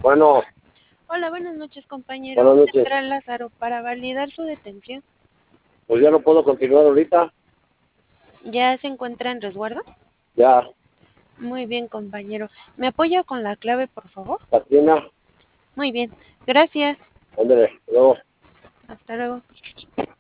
Bueno, Hola, buenas noches, compañero. buenas noches. Central Lázaro, para validar su detención. Pues ya no puedo continuar ahorita. ¿Ya se encuentra en resguardo? Ya, Muy bien, compañero. ¿Me apoya con la clave, por favor? Katrina, Muy bien. Gracias. ándale, luego. Hasta luego.